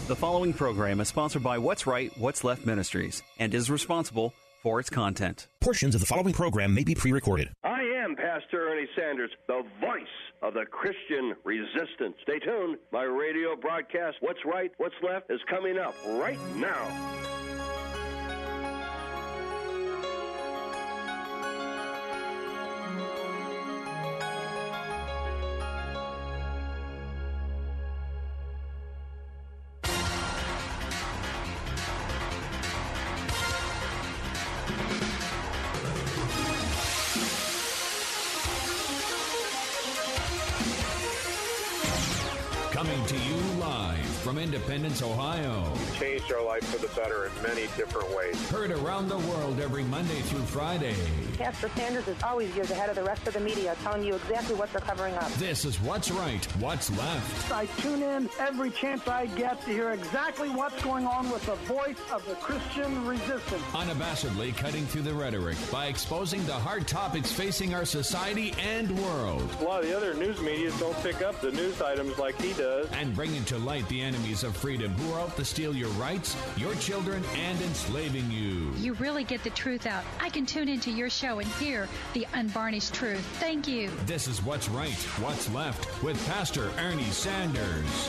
The following program is sponsored by What's Right, What's Left Ministries and is responsible for its content. Portions of the following program may be pre-recorded. I am Pastor Ernie Sanders, the voice of the Christian resistance. Stay tuned. My radio broadcast, What's Right, What's Left, is coming up right now. Coming to you live from Independence, Ohio. Changed our life for the better in many different ways. Heard around the world every Monday through Friday. Pastor Sanders is always years ahead of the rest of the media, telling you exactly what they're covering up. This is What's Right, What's Left. I tune in every chance I get to hear exactly what's going on with the voice of the Christian resistance. Unabashedly cutting through the rhetoric by exposing the hard topics facing our society and world. A lot of the other news media don't pick up the news items like he does. And bringing to light the enemies of freedom who are out to steal your rights, your children, and enslaving you. You really get the truth out. I can tune into your show and hear the unvarnished truth. Thank you. This is What's Right, What's Left with Pastor Ernie Sanders.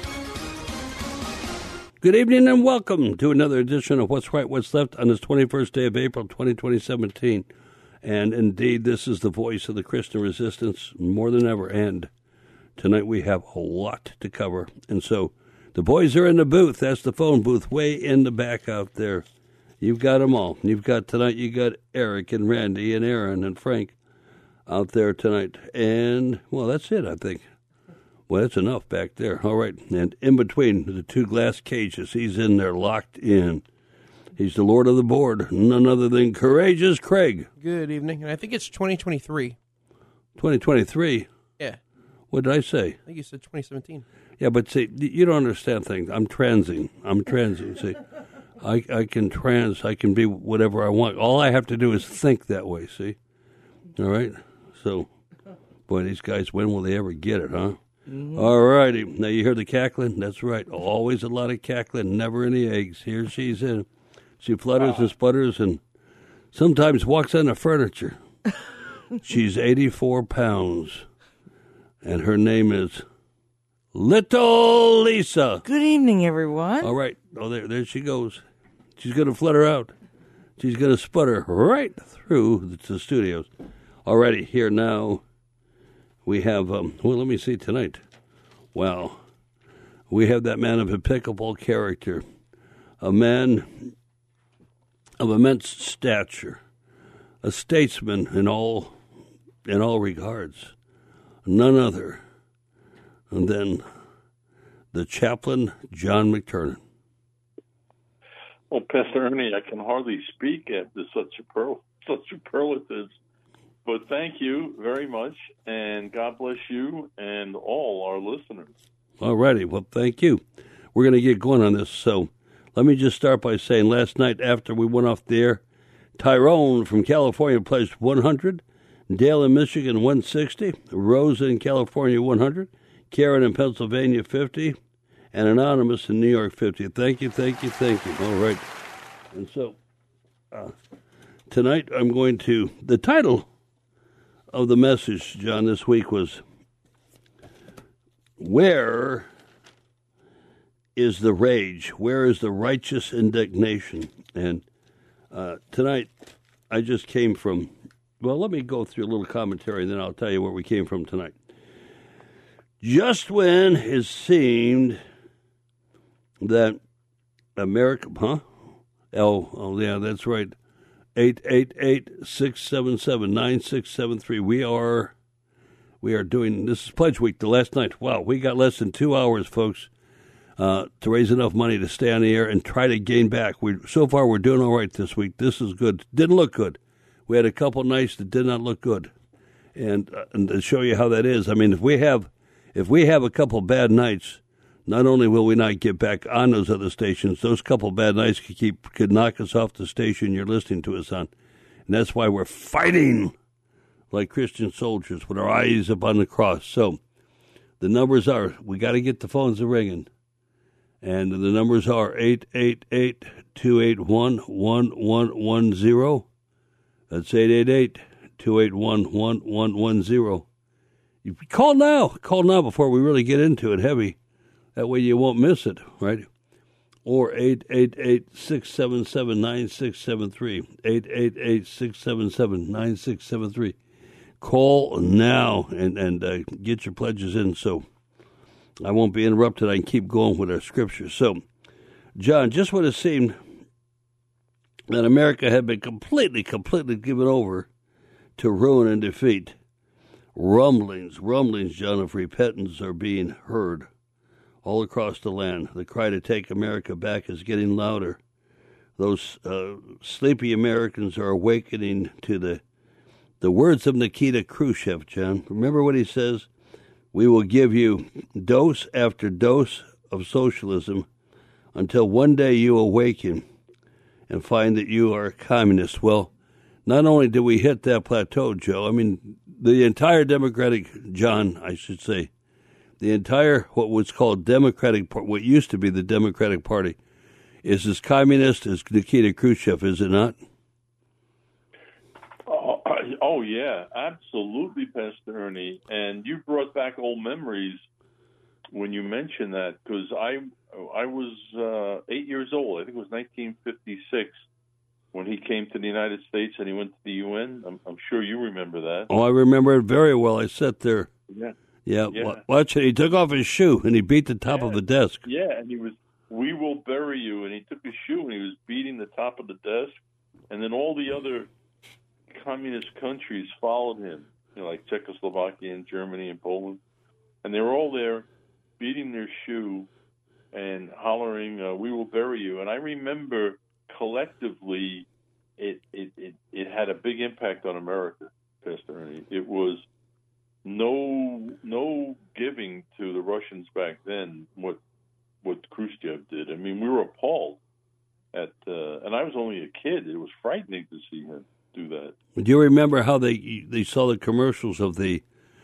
Good evening and welcome to another edition of What's Right, What's Left on this 21st day of April, 2017. And indeed, this is the voice of the Christian resistance more than ever. And tonight we have a lot to cover. And so the boys are in the booth. That's the phone booth way in the back out there. You've got them all. You got Eric and Randy and Aaron and Frank out there tonight. And, well, that's it, I think. Well, that's enough back there. All right. And in between the two glass cages, he's in there locked in. He's the Lord of the board, none other than Courageous Craig. Good evening. And I think it's 2023. 2023? Yeah. What did I say? I think you said 2017. Yeah, but see, you don't understand things. I'm transing. See, I can be whatever I want. All I have to do is think that way, see? All right? So, boy, these guys, when will they ever get it, huh? Mm-hmm. All righty. Now, you hear the cackling? That's right. Always a lot of cackling, never any eggs. Here she's in. She flutters and sputters and sometimes walks on the furniture. She's 84 pounds, and her name is Little Lisa. Good evening, everyone. All right. Oh, there she goes. She's going to flutter out. She's going to sputter right through the studios. All righty. Here now we have, well, let me see tonight. Well, we have that man of impeccable character, a man of immense stature, a statesman in all regards, none other than the chaplain, John McTernan. Well, Pastor Ernie, I can hardly speak after such superlatives, but thank you very much, and God bless you and all our listeners. All righty. Well, thank you. We're going to get going on this, so let me just start by saying last night after we went off the air, Tyrone from California pledged 100, Dale in Michigan 160, Rosa in California 100, Karen in Pennsylvania 50, and Anonymous in New York 50. Thank you. All right. And so tonight I'm going to, the title of the message, John, this week was, Where is the rage? Where is the righteous indignation? And tonight, I just came from, well, let me go through a little commentary, and then I'll tell you where we came from tonight. Just when it seemed that America, Oh, yeah, that's right. 888-677-9673. We are doing, this is Pledge Week, the last night. Wow, we got less than 2 hours, folks, to raise enough money to stay on the air and try to gain back. So far, we're doing all right this week. This is good. Didn't look good. We had a couple nights that did not look good. And to show you how that is, I mean, if we have a couple bad nights, not only will we not get back on those other stations, those couple bad nights could knock us off the station you're listening to us on. And that's why we're fighting like Christian soldiers with our eyes up on the cross. So the numbers are, we got to get the phones ringing. And the numbers are 888-281-1110. That's 888-281-1110. You call now. Call now before we really get into it heavy. That way you won't miss it, right? Or 888-677-9673. 888-677-9673. Call now and get your pledges in so I won't be interrupted. I can keep going with our scripture. So, John, just when it seemed that America had been completely given over to ruin and defeat, rumblings, John, of repentance are being heard all across the land. The cry to take America back is getting louder. Those sleepy Americans are awakening to the words of Nikita Khrushchev, John. Remember what he says? We will give you dose after dose of socialism until one day you awaken and find that you are a communist. Well, not only did we hit that plateau, Joe, I mean, the entire Democratic, John, I should say, the entire what was called Democratic, what used to be the Democratic Party, is as communist as Nikita Khrushchev, is it not? Oh, yeah, absolutely, Pastor Ernie. And you brought back old memories when you mentioned that, because I was 8 years old. I think it was 1956 when he came to the United States and he went to the UN. I'm sure you remember that. Oh, I remember it very well. I sat there. Yeah. Watch it. He took off his shoe and he beat the top of the desk. Yeah, and he was, "We will bury you." And he took his shoe and he was beating the top of the desk. And then all the other communist countries followed him, like Czechoslovakia and Germany and Poland. And they were all there beating their shoe and hollering, "We will bury you." And I remember collectively it had a big impact on America, Pastor Ernie. It was no giving to the Russians back then what Khrushchev did. I mean, we were appalled at and I was only a kid. It was frightening to see him do that. Do you remember how they saw the commercials of the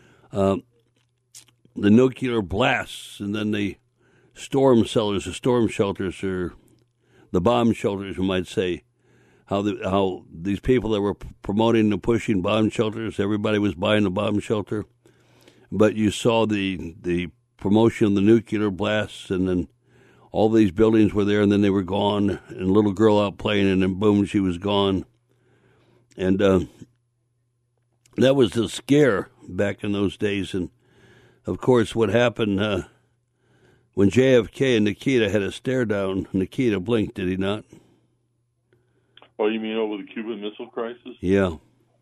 nuclear blasts and then the storm cellars, the storm shelters, or the bomb shelters, you might say, how these people that were promoting and pushing bomb shelters, everybody was buying a bomb shelter, but you saw the promotion of the nuclear blasts, and then all these buildings were there, and then they were gone, and a little girl out playing, and then boom, she was gone. And that was the scare back in those days. And, of course, what happened when JFK and Nikita had a stare down, Nikita blinked, did he not? Oh, you mean over the Cuban Missile Crisis? Yeah.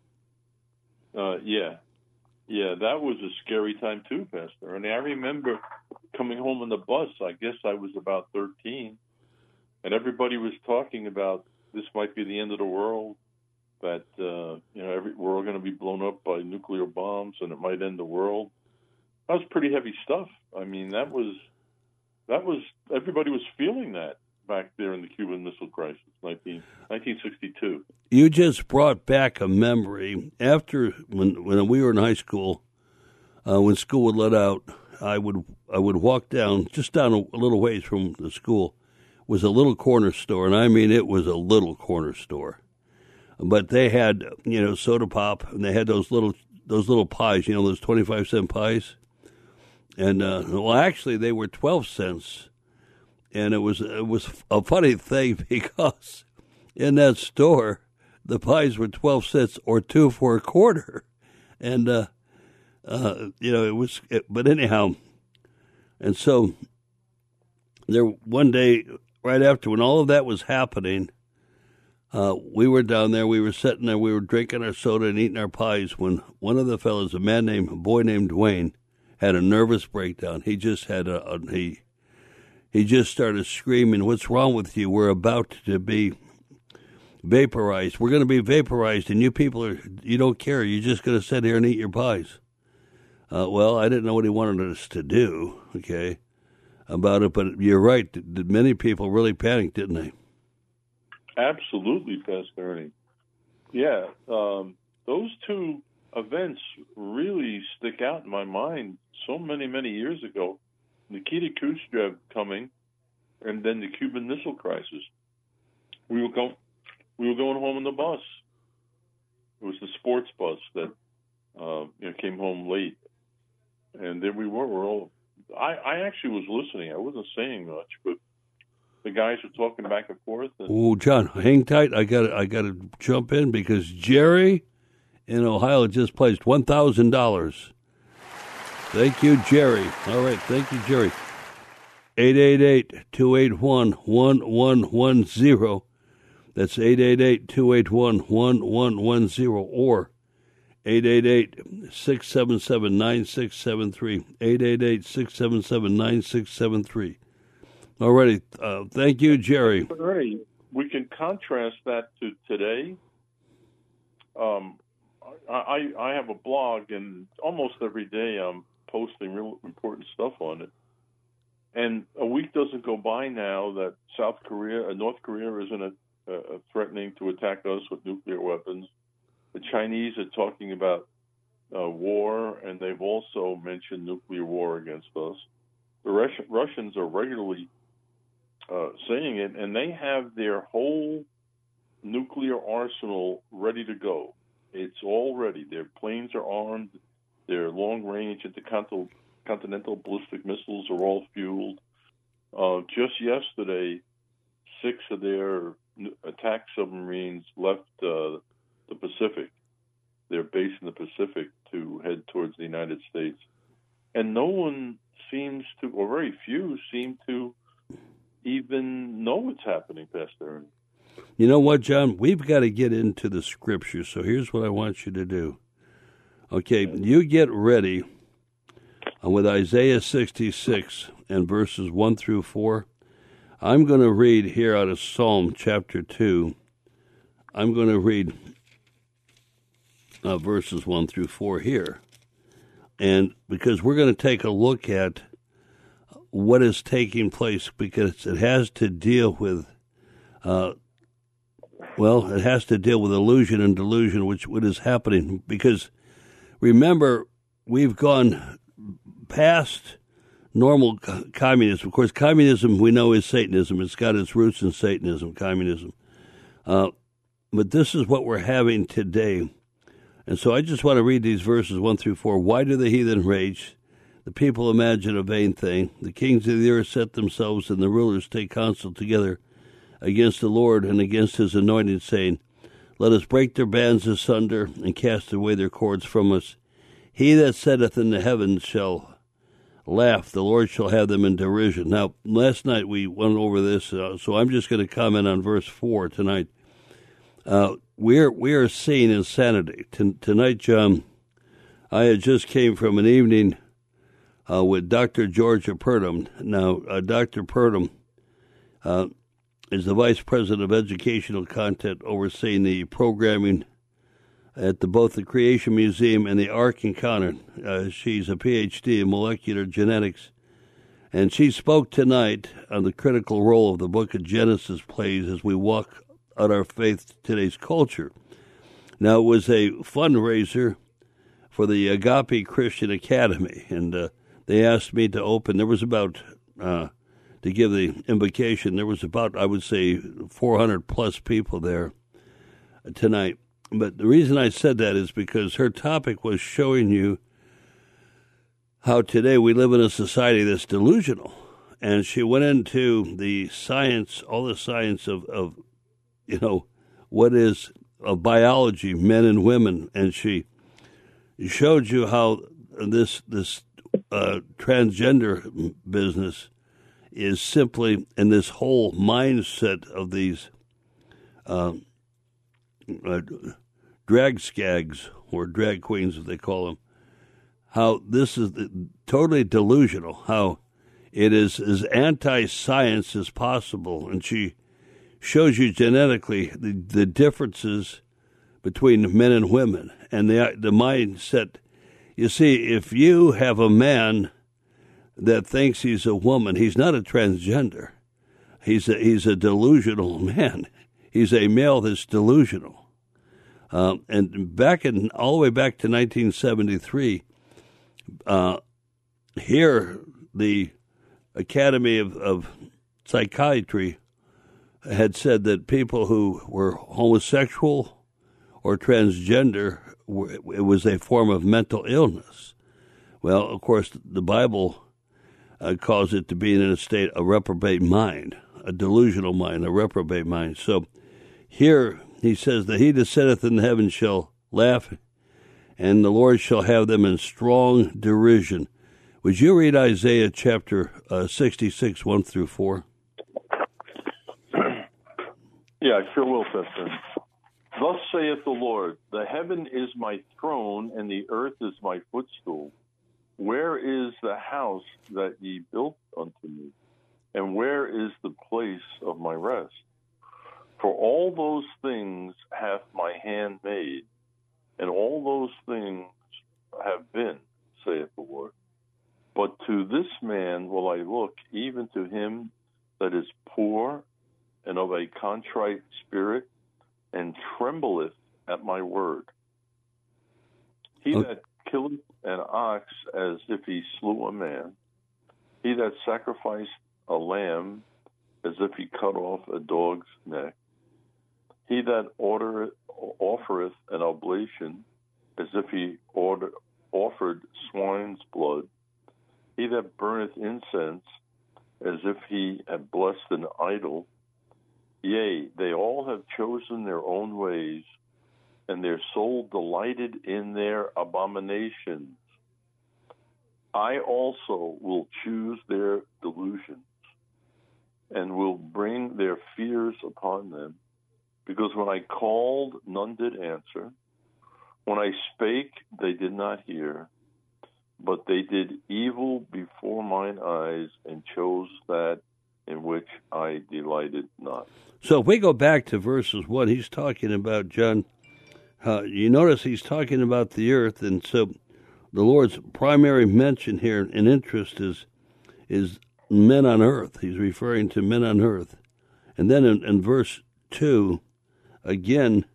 Yeah, that was a scary time too, Pastor. And I remember coming home on the bus, I guess I was about 13, and everybody was talking about this might be the end of the world, that we're all going to be blown up by nuclear bombs and it might end the world. That was pretty heavy stuff. I mean, that was everybody was feeling that back there in the Cuban Missile Crisis, 1962. You just brought back a memory. After when we were in high school, when school would let out, I would walk down a little ways from the school was a little corner store, and I mean it was a little corner store. But they had soda pop, and they had those little pies, those 25-cent pies, and actually they were 12 cents. And it was a funny thing because in that store, the pies were 12 cents or 2 for a quarter. And, but anyhow, and so there one day, right after when all of that was happening, we were down there, we were sitting there, we were drinking our soda and eating our pies when one of the fellows, a boy named Dwayne, had a nervous breakdown. He just had He just started screaming, "What's wrong with you? We're about to be vaporized. We're going to be vaporized, and you don't care. You're just going to sit here and eat your pies." Well, I didn't know what he wanted us to do, about it, but you're right. Many people really panicked, didn't they? Absolutely, Pastor Ernie. Yeah, those two events really stick out in my mind so many, many years ago. Nikita Khrushchev coming and then the Cuban Missile Crisis. We were going home in the bus. It was the sports bus that came home late, and there we were. We're all. I actually was listening. I wasn't saying much, but the guys were talking back and forth. Oh, John, hang tight. I got to jump in because Jerry in Ohio just placed $1,000. Thank you, Jerry. All right, thank you, Jerry. 888-281-1110. That's 888-281-1110 or 888-677-9673. 888-677-9673. All righty. Thank you, Jerry. We can contrast that to today. I have a blog, and almost every day I'm posting real important stuff on it. And a week doesn't go by now that North Korea isn't threatening to attack us with nuclear weapons. The Chinese are talking about war, and they've also mentioned nuclear war against us. The Russians are regularly saying it, and they have their whole nuclear arsenal ready to go. It's all ready. Their planes are armed. Their long-range intercontinental ballistic missiles are all fueled. Just yesterday, 6 of their attack submarines left the Pacific, their base in the Pacific, to head towards the United States. And no one seems to, or very few seem to even know what's happening, Pastor Ernie. You know what, John? We've got to get into the scripture, so here's what I want you to do. Okay, you get ready with Isaiah 66 and verses 1 through 4. I'm going to read here out of Psalm chapter 2. I'm going to read verses 1 through 4 here. And because we're going to take a look at what is taking place, because it has to deal with, it has to deal with illusion and delusion, what is happening. Because remember, we've gone past normal communism. Of course, communism we know is Satanism. It's got its roots in Satanism, communism. But this is what we're having today. And so I just want to read these verses 1 through 4. Why do the heathen rage? The people imagine a vain thing. The kings of the earth set themselves, and the rulers take counsel together against the Lord and against his anointed, saying, let us break their bands asunder and cast away their cords from us. He that sitteth in the heavens shall laugh. The Lord shall have them in derision. Now, last night we went over this, so I'm just going to comment on verse 4 tonight. We are seeing insanity. Tonight, John, I had just came from an evening with Dr. Georgia Purdom. Now, Dr. Purdom is the Vice President of Educational Content, overseeing the programming at both the Creation Museum and the Ark Encounter. She's a Ph.D. in molecular genetics, and she spoke tonight on the critical role of the book of Genesis plays as we walk out our faith to today's culture. Now, it was a fundraiser for the Agape Christian Academy, and they asked me to open. There was about, to give the invocation, there was about, I would say, 400 plus people there tonight. But the reason I said that is because her topic was showing you how today we live in a society that's delusional. And she went into the science, all the science of what is of biology, men and women, and she showed you how this transgender business is simply in this whole mindset of these drag skags, or drag queens as they call them, how this is totally delusional, how it is as anti-science as possible, and she shows you genetically the differences between men and women and the mindset. You see, if you have a man that thinks he's a woman, he's not a transgender. He's a delusional man. He's a male that's delusional. And all the way back to 1973, here the Academy of psychiatry had said that people who were homosexual or transgender, it was a form of mental illness. Well, of course, the Bible calls it to be in a state of reprobate mind, a delusional mind, a reprobate mind. So here he says that he that sitteth in heaven shall laugh, and the Lord shall have them in strong derision. Would you read Isaiah chapter 66, 1 through 4? Yeah, I sure will, Pastor. Thus saith the Lord, the heaven is my throne, and the earth is my footstool. Where is the house that ye built unto me? And where is the place of my rest? For all those things hath my hand made, and all those things have been, saith the Lord. But to this man will I look, even to him that is poor and of a contrite spirit, and trembleth at my word. He that killeth an ox as if he slew a man, he that sacrificed a lamb as if he cut off a dog's neck, he that offereth an oblation as if he offered swine's blood, he that burneth incense as if he had blessed an idol, yea, they all have chosen their own ways, and their soul delighted in their abominations. I also will choose their delusions, and will bring their fears upon them, because when I called, none did answer. When I spake, they did not hear, but they did evil before mine eyes, and chose that in which I delighted not. So if we go back to verses 1, he's talking about, John, you notice he's talking about the earth, and so the Lord's primary mention here and interest is men on earth. He's referring to men on earth. And then in verse 2, again,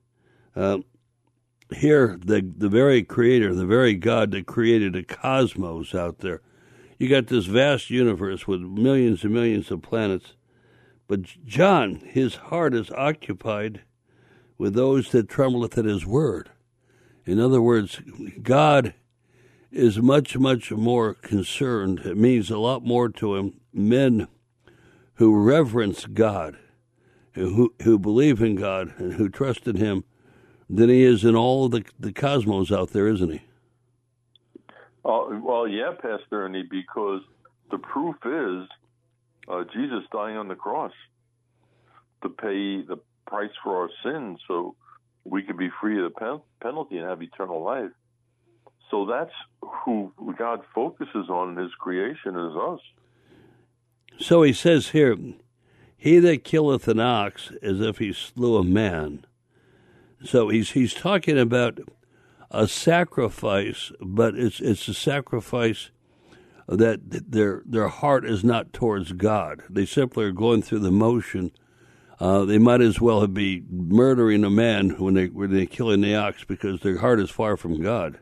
here the very creator, the very God that created a cosmos out there. You got this vast universe with millions and millions of planets. But John, his heart is occupied with those that trembleth at his word. In other words, God is much, much more concerned. It means a lot more to him. Men who reverence God, who believe in God, and who trust in him, than he is in all of the cosmos out there, isn't he? Well, yeah, Pastor Ernie, because the proof is Jesus dying on the cross to pay the price for our sins so we could be free of the penalty and have eternal life. So that's who God focuses on in his creation, is us. So he says here, he that killeth an ox as if he slew a man. So he's talking about a sacrifice, but it's a sacrifice that their heart is not towards God. They simply are going through the motion. They might as well be murdering a man when they're killing the ox, because their heart is far from God.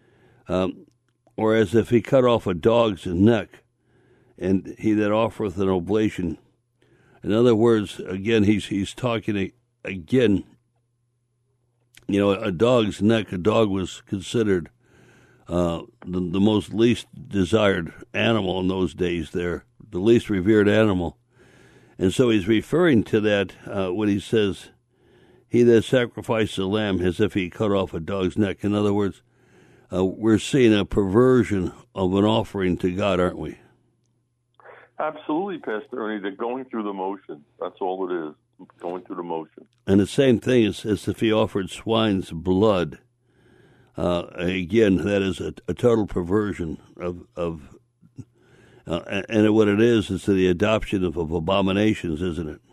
Or as if he cut off a dog's neck, and he that offereth an oblation. In other words, again, he's talking again. You know, a dog's neck. A dog was considered the most least desired animal in those days. There, the least revered animal, and so he's referring to that when he says, "He that sacrifices a lamb as if he cut off a dog's neck." In other words, we're seeing a perversion of an offering to God, aren't we? Absolutely, Pastor Ernie. They're going through the motion. That's all it is, going through the motion. And the same thing is as if he offered swine's blood. Again, that is a total perversion of and what it is the adoption of abominations, isn't it?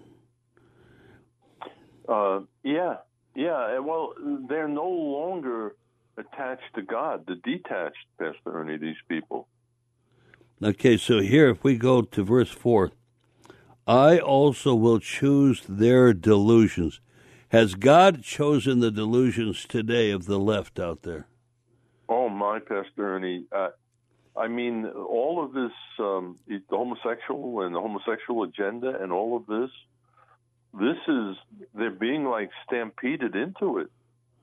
Yeah. Well, they're no longer attached to God. They're detached, Pastor Ernie, these people. Okay, so here, if we go to verse 4, I also will choose their delusions. Has God chosen the delusions today of the left out there? Oh, my, Pastor Ernie. I mean, all of this, the homosexual and the homosexual agenda and all of this they're being like stampeded into it.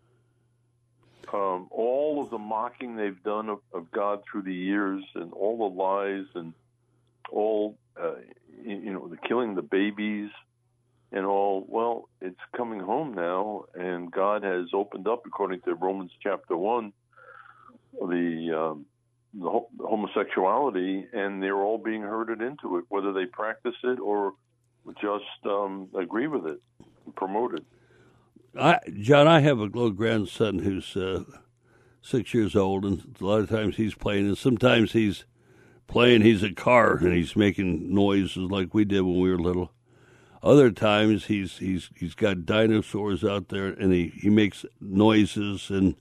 All of the mocking they've done of God through the years, and all the lies, and all, the killing the babies and all. Well, it's coming home now, and God has opened up, according to Romans chapter 1, the homosexuality, and they're all being herded into it, whether they practice it or just agree with it, promote it. John, I have a little grandson who's 6 years old, and a lot of times he's playing, and sometimes he's a car, and he's making noises like we did when we were little. Other times he's got dinosaurs out there, and he makes noises, and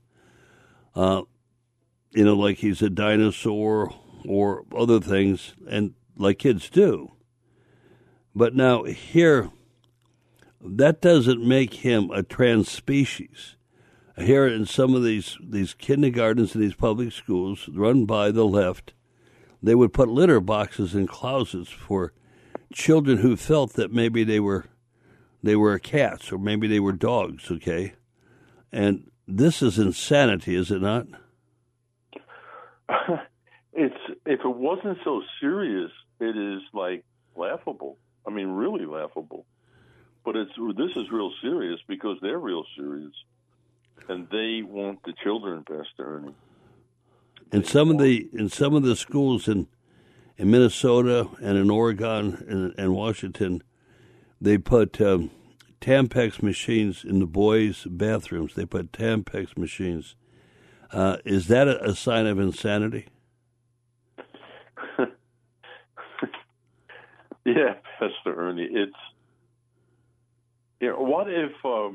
like he's a dinosaur or other things, and like kids do. But now here, that doesn't make him a trans species. Here in some of these kindergartens and these public schools run by the left, they would put litter boxes in closets for children who felt that maybe they were cats or maybe they were dogs, okay? And this is insanity, is it not? If it wasn't so serious, it is like laughable. I mean, really laughable. But this is real serious because they're real serious, and they want the children, Pastor Ernie. In some of the schools in Minnesota and in Oregon and Washington, they put Tampax machines in the boys' bathrooms. They put Tampax machines. Is that a sign of insanity? Yeah, Pastor Ernie. It's what if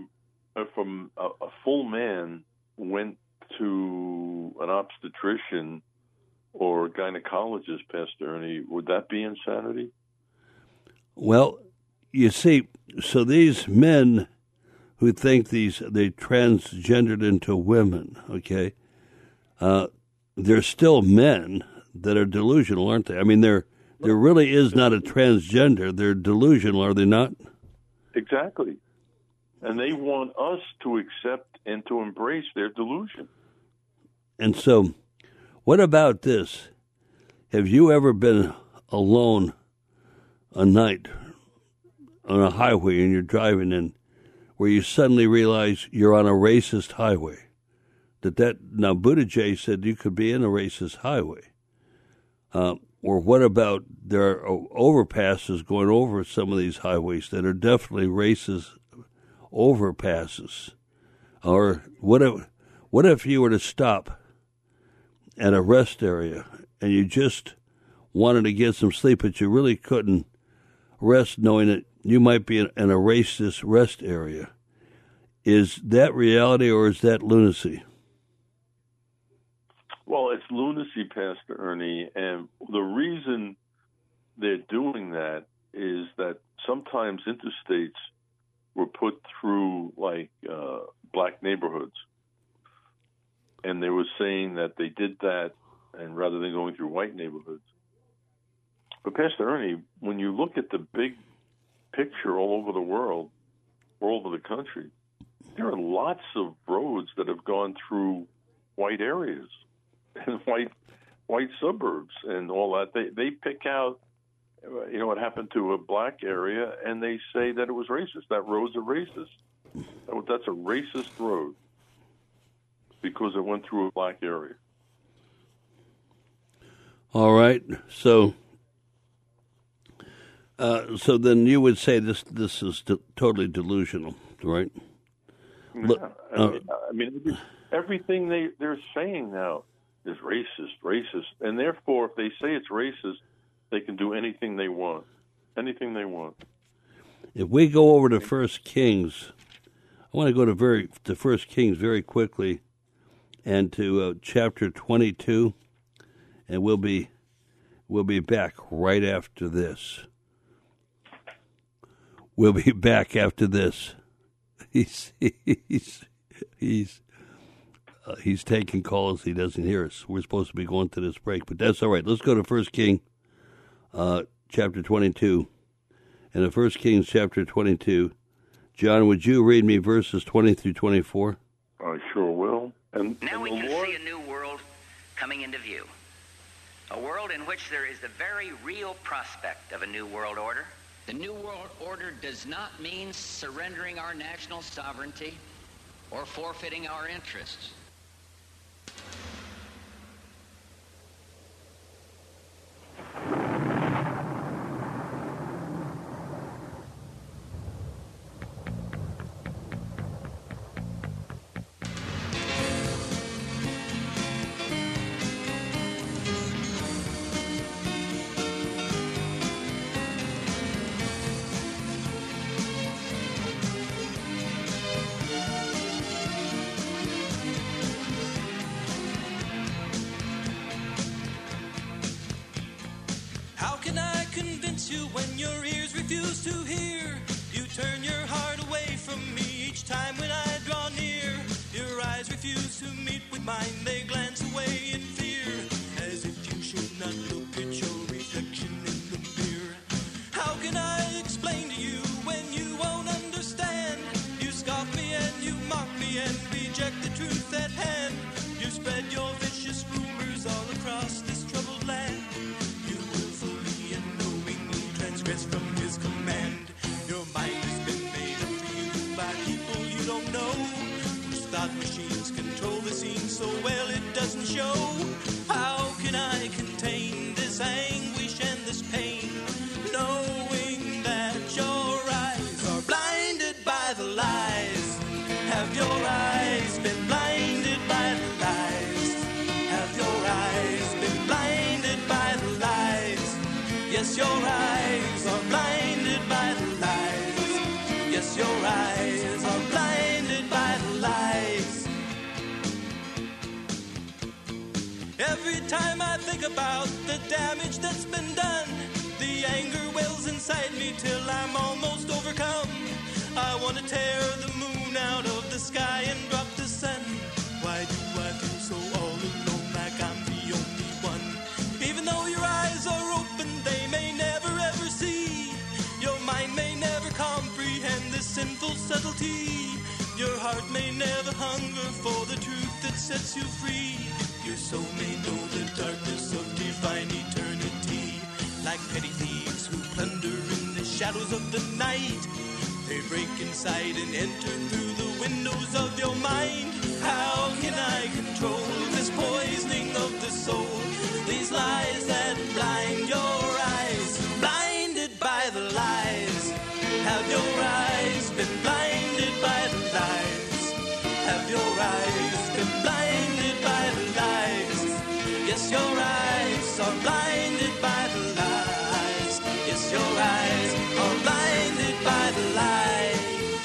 a full man went to an obstetrician or a gynecologist, Pastor Ernie? Would that be insanity? Well, you see, so these men who think they transgendered into women, okay, they're still men that are delusional, aren't they? I mean, there really is not a transgender. They're delusional, are they not? Exactly. And they want us to accept and to embrace their delusion. And so, what about this? Have you ever been alone a night on a highway and you're driving in where you suddenly realize you're on a racist highway? Now, Buttigieg said you could be in a racist highway. Or what about there are overpasses going over some of these highways that are definitely racist overpasses? Or what if you were to stop at a rest area and you just wanted to get some sleep, but you really couldn't rest knowing that you might be in a racist rest area? Is that reality or is that lunacy? Well, it's lunacy, Pastor Ernie, and the reason they're doing that is that sometimes interstates were put through like black neighborhoods, and they were saying that they did that, and rather than going through white neighborhoods. But Pastor Ernie, when you look at the big picture all over the world, all over the country, there are lots of roads that have gone through white areas and white suburbs and all that. They pick out, what happened to a black area, and they say that it was racist. That road's a racist. That's a racist road because it went through a black area. All right. So then you would say this is totally delusional, right? Yeah. I mean, everything they're saying now is racist, and therefore, if they say it's racist, they can do anything they want. Anything they want. If we go over to 1 Kings, I want to go to 1 Kings very quickly, and to chapter 22, and we'll be back right after this. We'll be back after this. He's He's taking calls. He doesn't hear us. We're supposed to be going to this break, but that's all right. Let's go to 1 King, chapter 22. And in 1 Kings, chapter 22, John, would you read me verses 20 through 24? I sure will. And now we can see a new world coming into view. A world in which there is the very real prospect of a new world order. The new world order does not mean surrendering our national sovereignty or forfeiting our interests. You when your ears refuse to hear. You turn your heart away from me each time when I draw near. Your eyes refuse to meet with mine, they glance away in fear, as if you should not look at your reflection in the mirror. How can I explain to you when you won't understand? You scoff me and you mock me and reject the truth at hand. You spread your vicious rumors all across this troubled land. From his command, your mind has been made up for you by people you don't know, whose thought machines control the scene so well it doesn't show. How can I contain this anguish and this pain, knowing that your eyes are blinded by the lies? Have your eyes been blinded by the lies? Have your eyes been blinded by the lies? Yes, your eyes are blinded by the lies. Yes, your eyes are blinded by the lies. Every time I think about the damage that's been done, the anger wells inside me till I'm almost overcome. I want to tear the moon out of the sky and drop the sun. Why do I feel so all alone, like I'm the only one? Even though your eyes are open, they may never ever see. Your mind may never comprehend this sinful subtlety. Your heart may never hunger for the truth that sets you free. Your soul may know the darkness of divine eternity. Like petty thieves who plunder in the shadows of the night, they break inside and enter through the windows of your mind. How can I control this poisoning of the soul? These lies that blind your eyes, blinded by the lies. Have your eyes been blinded by the lies? Have your eyes been blinded by the lies? Yes, your eyes are blinded by the lies. Yes, your eyes are blinded by the lies.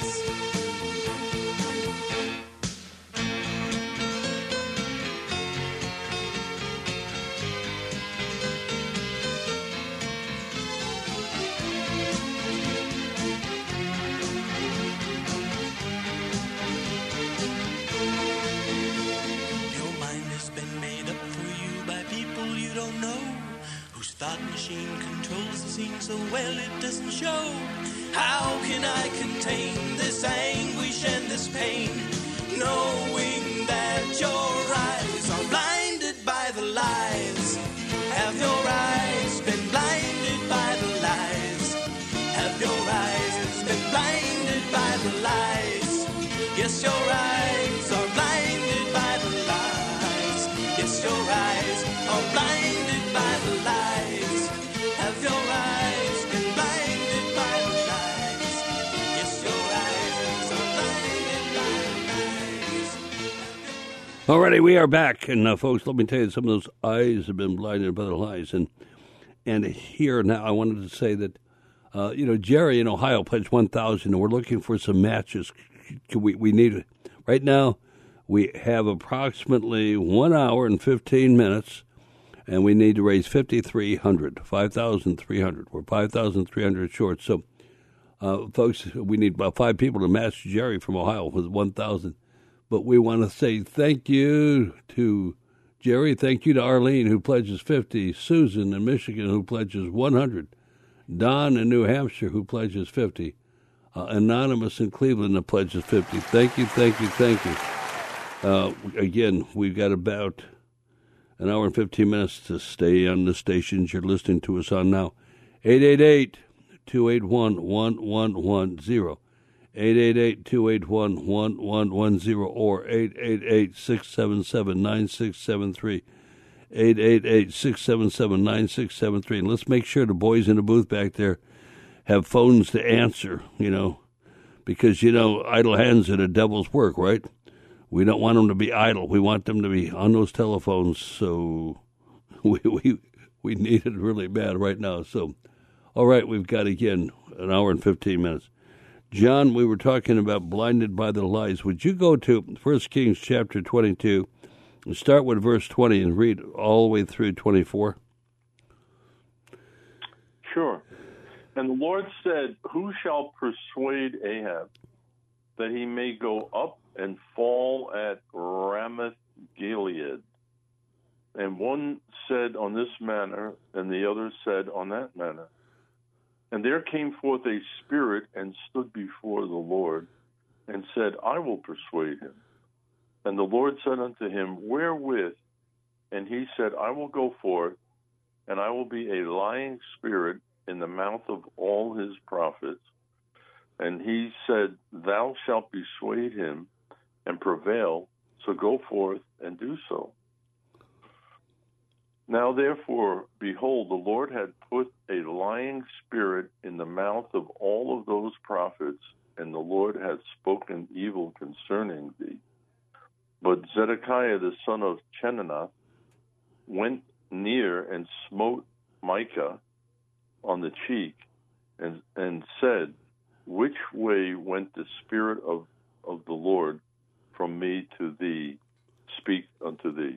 Thought machine controls the scene so well it doesn't show. How can I contain this anguish and this pain, knowing that your eyes are blinded by the lies? Have your eyes been blinded by the lies? Have your eyes been blinded by the lies? Yes, your eyes are blinded by the lies. Yes, your eyes are blinded by the lies. Have your eyes been blinded by the lies? Yes, your eyes are blinded by the lies. Alrighty, we are back, and folks, let me tell you, some of those eyes have been blinded by the lies, and here now, I wanted to say that, Jerry in Ohio pledged 1,000, and we're looking for some matches. We need right now. We have approximately 1 hour and 15 minutes. And we need to raise 5,300. We're 5,300 short. So, folks, we need about 5 people to match Jerry from Ohio with 1,000. But we want to say thank you to Jerry. Thank you to Arlene, who pledges 50. Susan in Michigan, who pledges 100. Don in New Hampshire, who pledges 50. Anonymous in Cleveland, who pledges 50. Thank you, thank you, thank you. Again, we've got about an hour and 15 minutes to stay on the stations you're listening to us on now. 888-281-1110. 888-281-1110 or 888-677-9673. 888-677-9673. And let's make sure the boys in the booth back there have phones to answer, because, idle hands are the devil's work, right? We don't want them to be idle. We want them to be on those telephones, so we need it really bad right now. So, all right, we've got, again, an hour and 15 minutes. John, we were talking about blinded by the lies. Would you go to 1 Kings chapter 22 and start with verse 20 and read all the way through 24? Sure. And the Lord said, who shall persuade Ahab that he may go up and fall at Ramoth Gilead? And one said on this manner, and the other said on that manner. And there came forth a spirit and stood before the Lord and said, I will persuade him. And the Lord said unto him, wherewith? And he said, I will go forth, and I will be a lying spirit in the mouth of all his prophets. And he said, thou shalt persuade him and prevail, so go forth and do so. Now therefore, behold, the Lord had put a lying spirit in the mouth of all of those prophets, and the Lord had spoken evil concerning thee. But Zedekiah the son of Chenaanah went near and smote Micah on the cheek, and said, which way went the spirit of the Lord from me to thee, speak unto thee?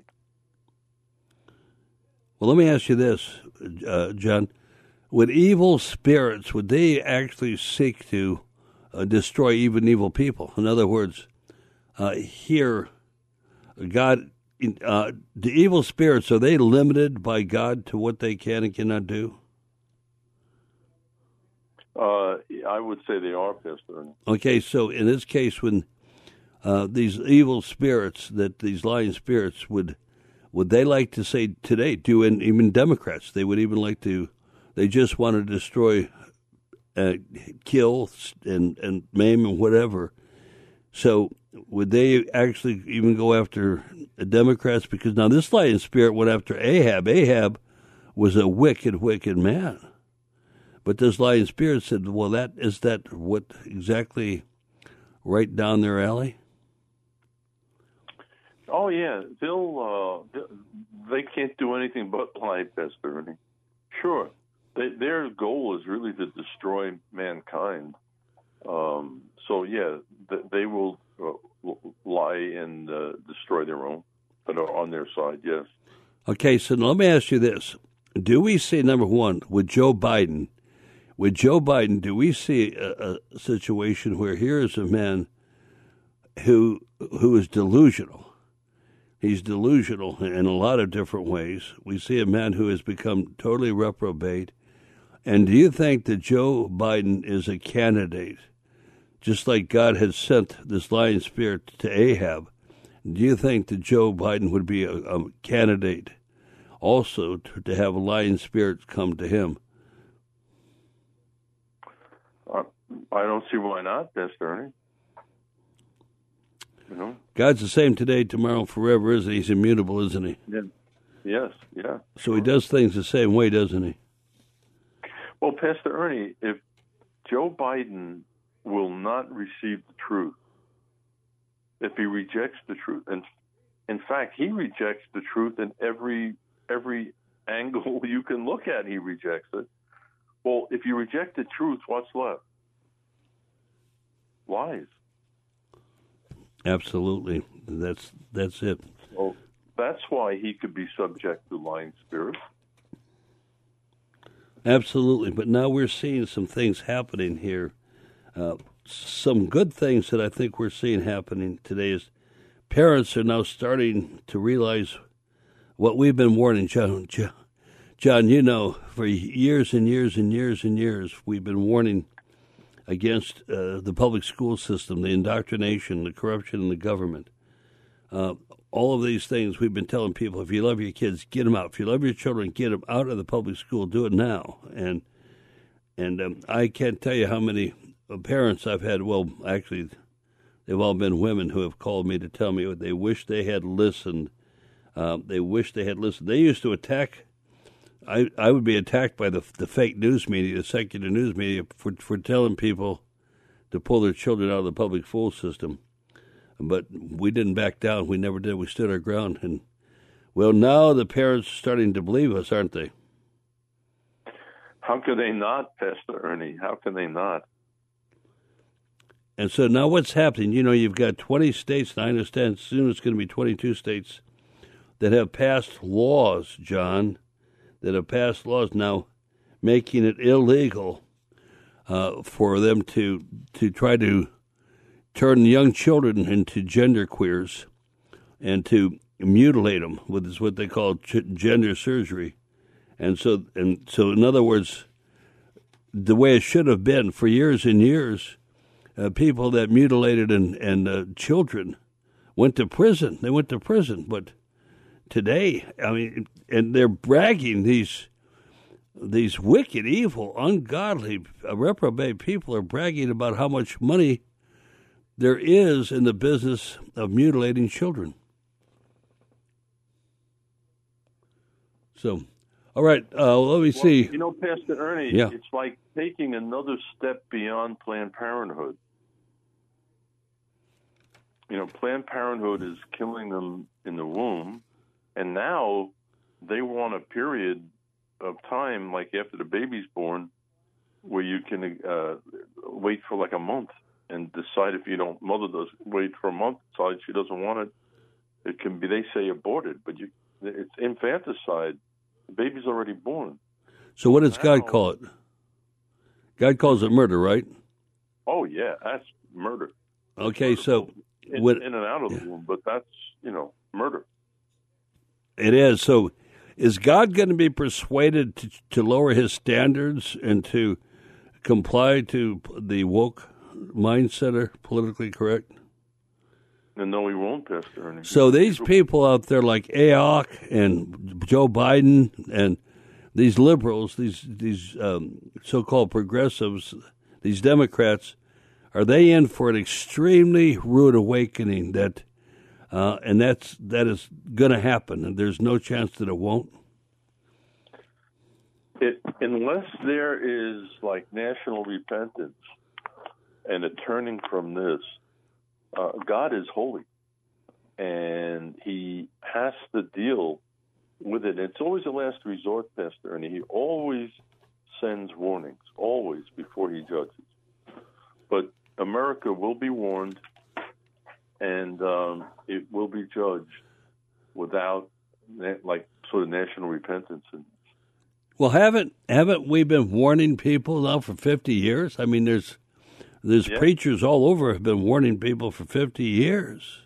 Well, let me ask you this, John. Would evil spirits, would they actually seek to destroy even evil people? In other words, here, God, the evil spirits, are they limited by God to what they can and cannot do? I would say they are, Pastor. Okay, so in this case, when these evil spirits, these lying spirits, would they like to say today, and even Democrats, they would even like to, they just want to destroy, kill, and maim and whatever. So would they actually even go after the Democrats? Because now this lying spirit went after Ahab. Ahab was a wicked, wicked man. But this lying spirit said, well, is that what exactly right down their alley? Oh, yeah. They can't do anything but lie, Pastor Ernie. Sure. Their goal is really to destroy mankind. So, yeah, they will lie and destroy their own, but on their side, yes. Okay, so let me ask you this. Do we see, number one, with Joe Biden, do we see a situation where here is a man who is delusional? He's delusional in a lot of different ways. We see a man who has become totally reprobate. And do you think that Joe Biden is a candidate, just like God had sent this lying spirit to Ahab? Do you think that Joe Biden would be a candidate also to have a lying spirit come to him? I don't see why not, Pastor Ernie. God's the same today, tomorrow, forever, isn't he? He's immutable, isn't he? Yeah. Yes, yeah. So he does things the same way, doesn't he? Well, Pastor Ernie, if Joe Biden will not receive the truth, if he rejects the truth, and in fact, he rejects the truth in every angle you can look at, he rejects it. Well, if you reject the truth, what's left? Lies. Absolutely. That's it. Well, that's why he could be subject to lying spirits. Absolutely. But now we're seeing some things happening here. Some good things that I think we're seeing happening today is parents are now starting to realize what we've been warning, John. John, you know, for years and years and years and years, we've been warning against the public school system, the indoctrination, the corruption in the government. All of these things we've been telling people, if you love your kids, get them out. If you love your children, get them out of the public school. Do it now. And I can't tell you how many parents I've had. Well, actually, they've all been women who have called me to tell me they wish they had listened. They wish they had listened. They used to attack. I would be attacked by the fake news media, the secular news media, for telling people to pull their children out of the public school system. But we didn't back down. We never did. We stood our ground. And, well, now the parents are starting to believe us, aren't they? How can they not, Pastor Ernie? How can they not? And so now what's happening? You know, you've got 20 states, and I understand soon it's going to be 22 states that have passed laws, John, that have passed laws now making it illegal for them to try to turn young children into gender queers and to mutilate them with what they call gender surgery. And so in other words, the way it should have been for years and years, people that mutilated and children went to prison. They went to prison. But today, I mean, and they're bragging, these wicked, evil, ungodly, reprobate people are bragging about how much money there is in the business of mutilating children. So, all right, let me see. You know, Pastor Ernie, It's like taking another step beyond Planned Parenthood. You know, Planned Parenthood is killing them in the womb, and now they want a period of time, like after the baby's born, where you can wait for like a month and decide if you don't. Mother does wait for a month, decide she doesn't want it. It can be, they say, aborted, but it's infanticide. The baby's already born. So what does God call it? God calls it murder, right? Oh yeah, that's murder. Okay, murder. So in and out of the womb, but that's murder. It is. So is God going to be persuaded to lower his standards and to comply to the woke mindset, or politically correct? And no, he won't, Pastor Ernie. So these people out there like AOC and Joe Biden and these liberals, these so-called progressives, these Democrats, are they in for an extremely rude awakening that is going to happen, and there's no chance that it won't? Unless there is like national repentance and a turning from this, God is holy, and he has to deal with it. It's always a last resort, Pastor, and he always sends warnings, always, before he judges. But America will be warned, and it will be judged without, like, sort of national repentance. Well, haven't we been warning people now for 50 years? I mean, there's preachers all over have been warning people for 50 years.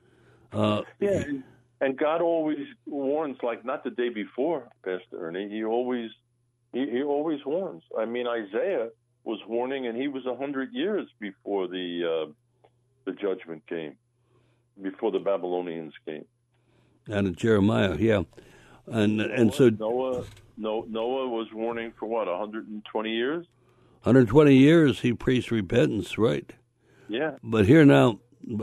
And God always warns, like not the day before, Pastor Ernie. He always warns. I mean, Isaiah was warning, and he was 100 years before the judgment came, before the Babylonians came. And Jeremiah, yeah, and so Noah was warning for what, 120 years. 120 years he preached repentance, right? Yeah. But here now,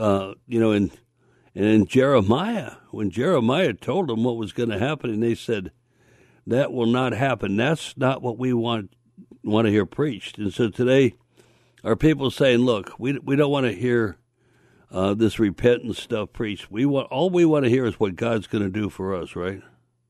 in Jeremiah, when Jeremiah told them what was going to happen, and they said, that will not happen. That's not what we want to hear preached. And so today, our people saying, look, we don't want to hear this repentance stuff preached. All we want to hear is what God's going to do for us, right?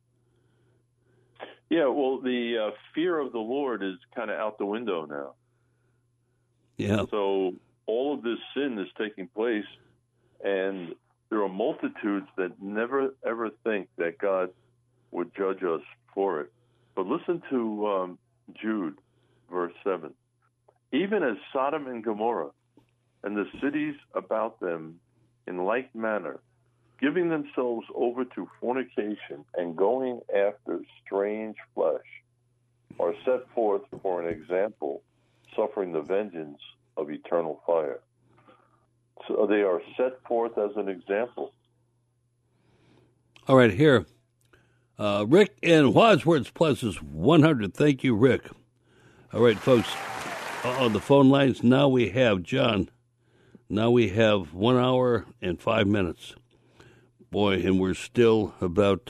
Yeah, well, the fear of the Lord is kind of out the window now. Yeah. So all of this sin is taking place, and there are multitudes that never, ever think that God would judge us for it. But listen to Jude, verse 7. Even as Sodom and Gomorrah and the cities about them in like manner giving themselves over to fornication and going after strange flesh are set forth for an example, suffering the vengeance of eternal fire. So they are set forth as an example. All right, here. Rick in Wadsworth Plus is 100. Thank you, Rick. All right, folks, on the phone lines, now we have John. Now we have 1 hour and 5 minutes. Boy, and we're still about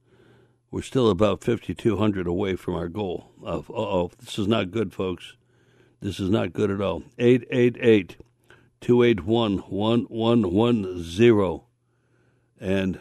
5,200 away from our goal. This is not good, folks. This is not good at all. 888-281-1110 and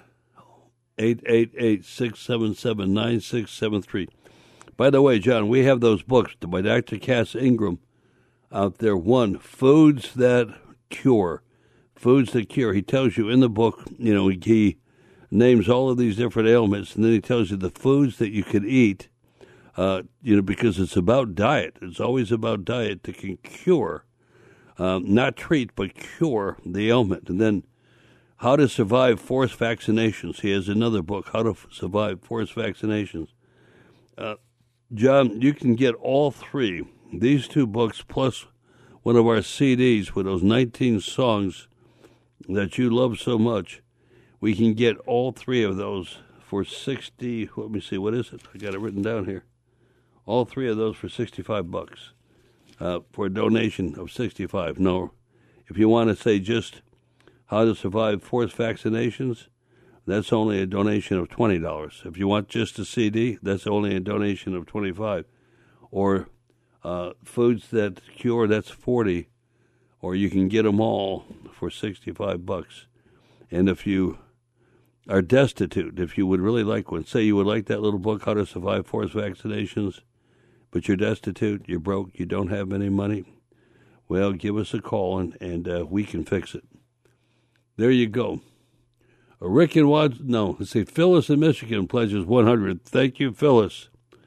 888-677-9673. By the way, John, we have those books by Dr. Cass Ingram out there. One, Foods That Cure. Foods That Cure. He tells you in the book, he names all of these different ailments, and then he tells you the foods that you could eat, because it's about diet. It's always about diet that can cure, not treat, but cure the ailment. And then How to Survive Forced Vaccinations. He has another book, How to Survive Forced Vaccinations. John, you can get all three, these two books, plus one of our CDs with those 19 songs that you love so much. We can get all three of those for 60, let me see, what is it? I got it written down here. All three of those for $65, for a donation of $65. No, if you want to say just How to Survive Forced Vaccinations, that's only a donation of $20. If you want just a CD, that's only a donation of $25. Or Foods That Cure, that's $40. Or you can get them all for $65. And if you are destitute, if you would really like one, say you would like that little book, How to Survive Forced Vaccinations, but you're destitute, you're broke, you don't have any money, well, give us a call and we can fix it. There you go. Rick in Phyllis in Michigan pledges 100. Thank you, Phyllis.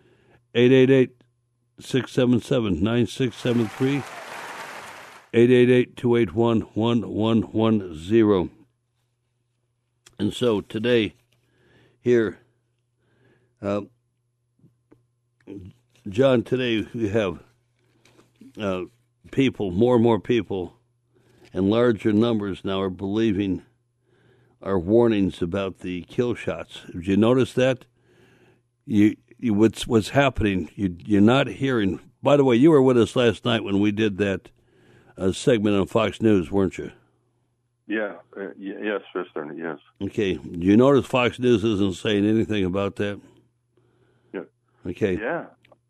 888-677-9673. 888-281-1110. And so today, here, John, today we have people, more and more people, and larger numbers now are believing our warnings about the kill shots. Did you notice that? What's happening? You're not hearing. By the way, you were with us last night when we did that segment on Fox News, weren't you? Yeah. Yes, Mister. Yes. Okay. You notice Fox News isn't saying anything about that? Yeah. Okay. Yeah.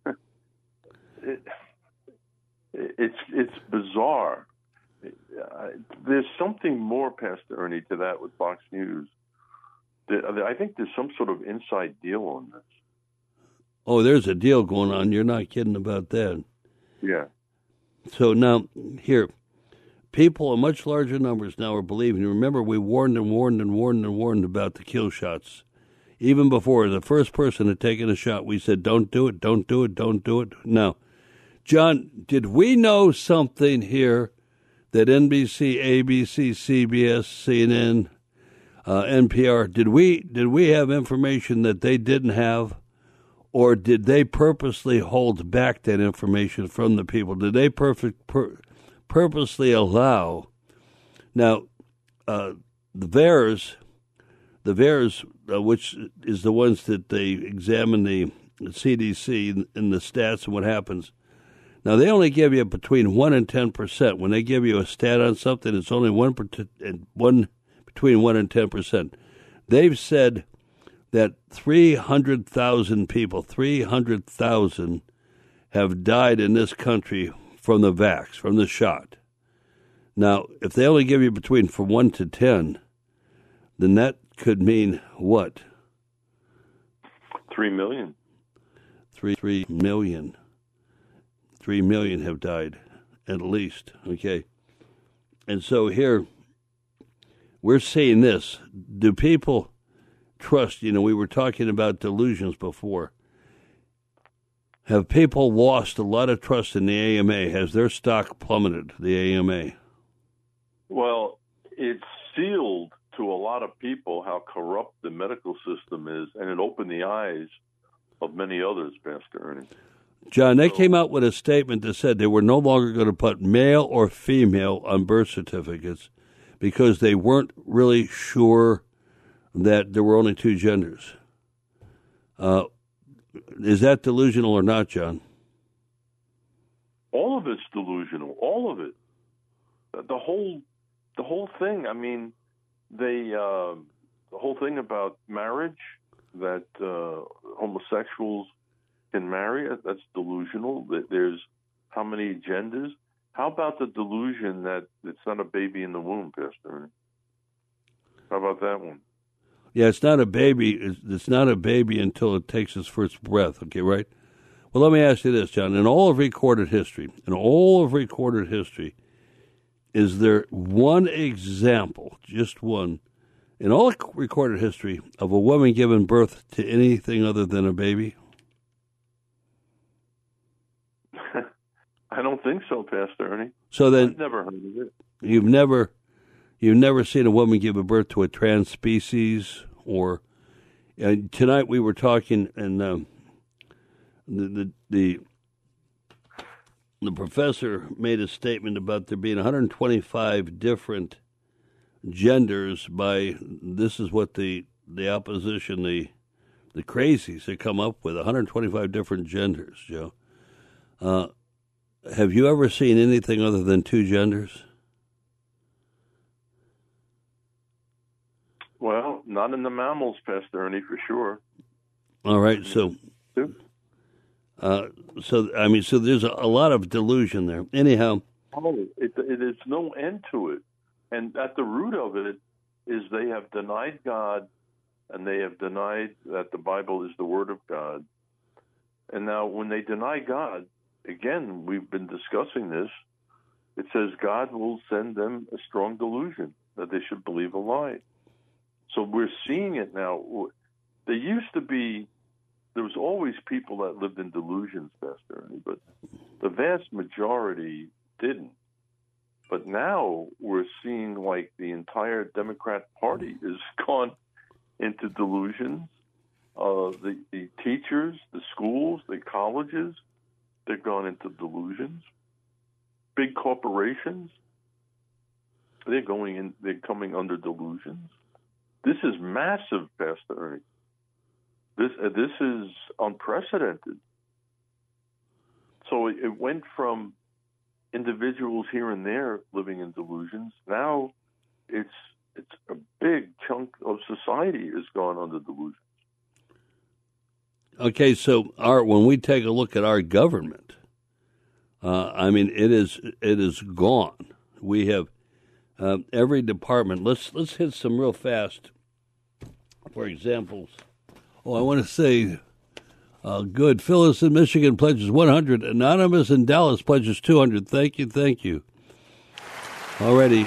It's bizarre. There's something more, Pastor Ernie, to that with Fox News. I think there's some sort of inside deal on this. Oh, there's a deal going on. You're not kidding about that. Yeah. So now, here, people in much larger numbers now are believing. Remember, we warned about the kill shots. Even before the first person had taken a shot, we said, don't do it, don't do it, don't do it. Now, John, did we know something here that NBC, ABC, CBS, CNN, NPR, did we have information that they didn't have, or did they purposely hold back that information from the people? Did they purposely allow? Now, the VAERS, which is the ones that they examine the CDC and the stats and what happens. Now, they only give you between 1 and 10%. When they give you a stat on something, it's only between 1 and 10%. They've said that 300,000 people, 300,000 have died in this country from the vax, from the shot. Now, if they only give you between from 1 to 10, then that could mean what? 3 million. 3 million. 3 million have died, at least, okay? And so here, we're seeing this. Do people trust? We were talking about delusions before. Have people lost a lot of trust in the AMA? Has their stock plummeted, the AMA? Well, it's sealed to a lot of people how corrupt the medical system is, and it opened the eyes of many others, Pastor Ernie. John, they came out with a statement that said they were no longer going to put male or female on birth certificates because they weren't really sure that there were only two genders. Is that delusional or not, John? All of it's delusional. All of it. The whole thing. I mean, the whole thing about marriage, that homosexuals can marry, that's delusional. There's how many genders? How about the delusion that it's not a baby in the womb, Pastor? How about that one? Yeah, it's not a baby. It's not a baby until it takes its first breath. Okay, right? Well, let me ask you this, John. In all of recorded history, is there one example, just one, in all recorded history, of a woman giving birth to anything other than a baby? I don't think so, Pastor Ernie. So then, I've never heard of it. You've never seen a woman give a birth to a trans species, or tonight we were talking, and the professor made a statement about there being 125 different genders. By this is what the opposition, the crazies, have come up with 125 different genders. Joe, have you ever seen anything other than two genders? Well, not in the mammals, Pastor Ernie, for sure. All right, so there's a lot of delusion there. Anyhow, it is no end to it, and at the root of it is they have denied God, and they have denied that the Bible is the Word of God. And now, when they deny God, again, we've been discussing this. It says God will send them a strong delusion that they should believe a lie. So we're seeing it now. There was always people that lived in delusions, Pastor Ernie, but the vast majority didn't. But now we're seeing like the entire Democrat Party has gone into delusions. The teachers, the schools, the colleges, they've gone into delusions. Big corporations, they're coming under delusions. This is massive, Pastor Ernie. This is unprecedented. So it went from individuals here and there living in delusions. Now it's a big chunk of society has gone under delusions. Okay, so when we take a look at our government, it is gone. We have every department. Let's hit some real fast. For examples, I want to say, good. Phyllis in Michigan pledges 100. Anonymous in Dallas pledges 200. Thank you. Already,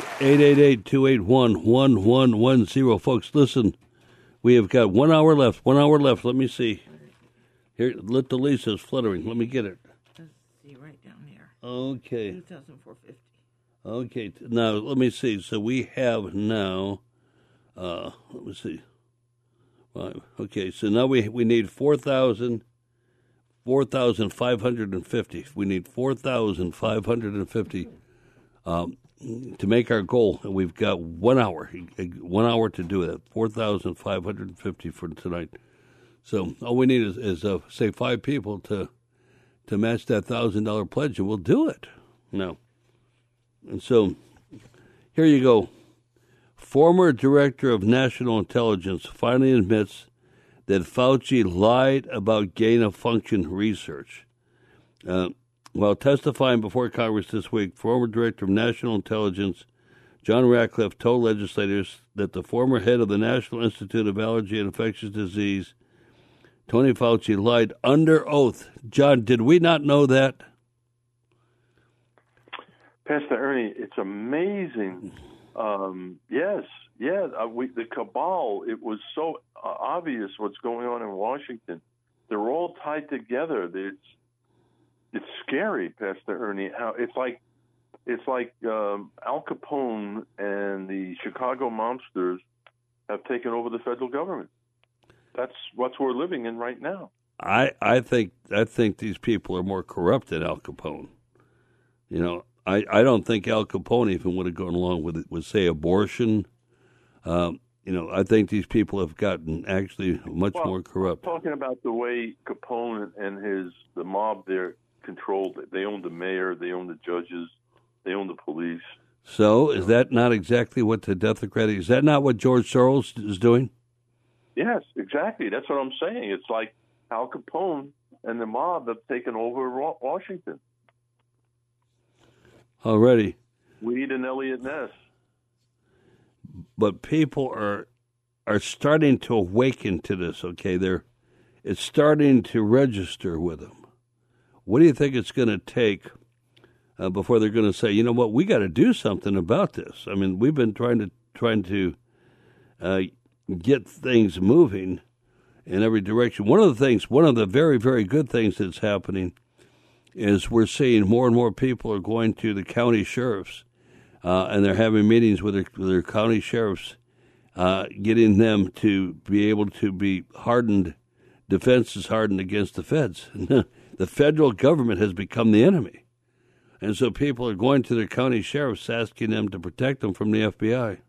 888-281-1110. Folks, listen, we have got 1 hour left. Let me see. Here, Little Lisa's fluttering. Let me get it. Let's see, right down here. Okay. 2,450. Okay, now let me see. So we have now, let me see. Okay, so now we need 4,550. We need 4,550 to make our goal, and we've got 1 hour. 1 hour to do that. 4,550 for tonight. So all we need is say 5 people to match that $1,000 pledge, and we'll do it. No. And so here you go. Former Director of National Intelligence finally admits that Fauci lied about gain-of-function research. While testifying before Congress this week, former Director of National Intelligence John Ratcliffe told legislators that the former head of the National Institute of Allergy and Infectious Disease, Tony Fauci, lied under oath. John, did we not know that? Pastor Ernie, it's amazing. The cabal, it was so obvious what's going on in Washington. They're all tied together. It's scary, Pastor Ernie. How it's like Al Capone and the Chicago mobsters have taken over the federal government. That's what we're living in right now. I think these people are more corrupt than Al Capone. You know, I don't think Al Capone even would have gone along with it, with, say, abortion. You know, I think these people have gotten actually much more corrupt. I'm talking about the way Capone and the mob there controlled it. They owned the mayor, they owned the judges, they owned the police. So is that not exactly what the Democratic, is that not what George Soros is doing? Yes, exactly. That's what I'm saying. It's like Al Capone and the mob have taken over Washington. Already. Weed and Elliot Ness. But people are starting to awaken to this, okay? It's starting to register with them. What do you think it's going to take before they're going to say, you know what, we got to do something about this? I mean, we've been trying to get things moving in every direction. One of the very, very good things that's happening is we're seeing more and more people are going to the county sheriffs, and they're having meetings with their county sheriffs, getting them to be able to be defenses hardened against the feds. The federal government has become the enemy. And so people are going to their county sheriffs asking them to protect them from the FBI.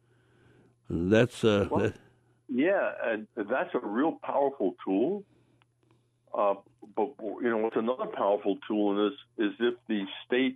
That's yeah, and that's a real powerful tool. But you know, what's another powerful tool in this is if the state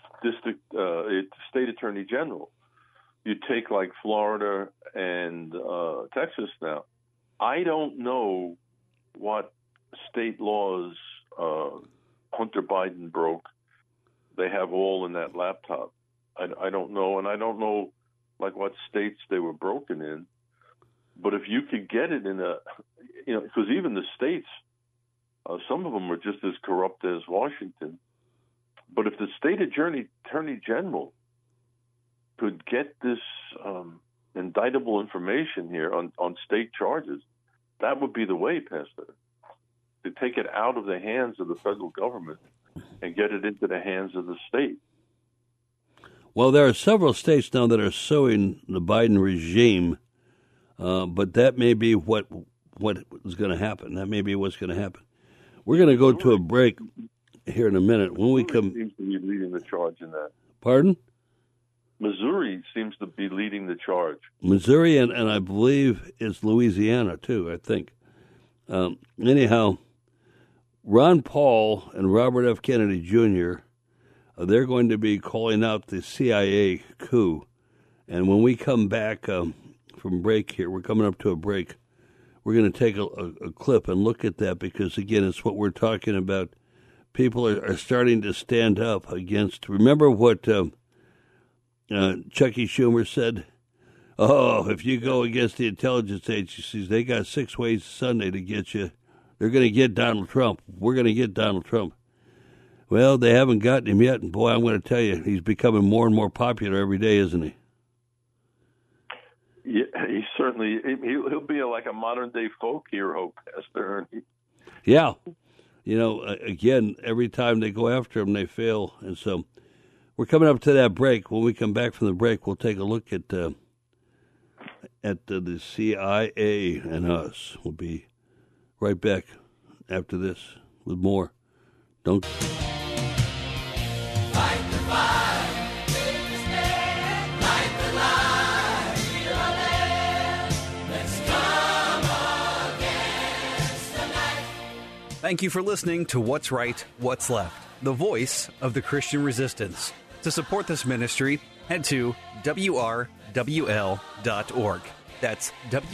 attorney general, you take like Florida and Texas now. I don't know what state laws Hunter Biden broke. They have all in that laptop. I don't know, and I don't know like what states they were broken in. But if you could get it in because even the states, some of them are just as corrupt as Washington. But if the state attorney general could get this indictable information here on state charges, that would be the way, Pastor, to take it out of the hands of the federal government and get it into the hands of the state. Well, there are several states now that are suing the Biden regime, but that may be what is going to happen. That may be what's going to happen. We're going to go to a break here in a minute. When we come, seems to be leading the charge in that. Pardon? Missouri seems to be leading the charge. Missouri and I believe it's Louisiana too. I think. Anyhow, Ron Paul and Robert F. Kennedy Jr. They're going to be calling out the CIA coup, and when we come back from break here, we're coming up to a break. We're going to take a clip and look at that because, again, it's what we're talking about. People are starting to stand up against. Remember what Chucky Schumer said? Oh, if you go against the intelligence agencies, they got 6 ways Sunday to get you. They're going to get Donald Trump. We're going to get Donald Trump. Well, they haven't gotten him yet, and boy, I'm going to tell you, he's becoming more and more popular every day, isn't he? Yeah, he certainly he'll be like a modern day folk hero, Pastor Ernie. Yeah, you know, again, every time they go after him, they fail, and so we're coming up to that break. When we come back from the break, we'll take a look at the CIA and us. We'll be right back after this with more. Don't. Fight the fight, take the stand, light the light, feel our land. Let's come against the night. Thank you for listening to What's Right, What's Left, the voice of the Christian resistance. To support this ministry, head to WRWL.org. That's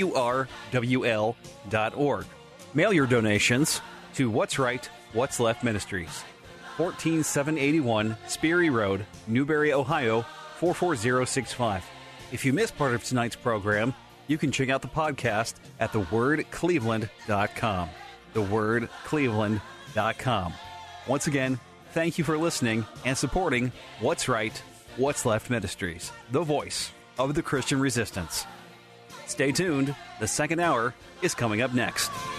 WRWL.org. Mail your donations to What's Right, What's Left Ministries, 14781 Sperry Road, Newberry, Ohio, 44065. If you missed part of tonight's program, you can check out the podcast at thewordcleveland.com. Thewordcleveland.com. Once again, thank you for listening and supporting What's Right, What's Left Ministries, the voice of the Christian resistance. Stay tuned. The second hour is coming up next.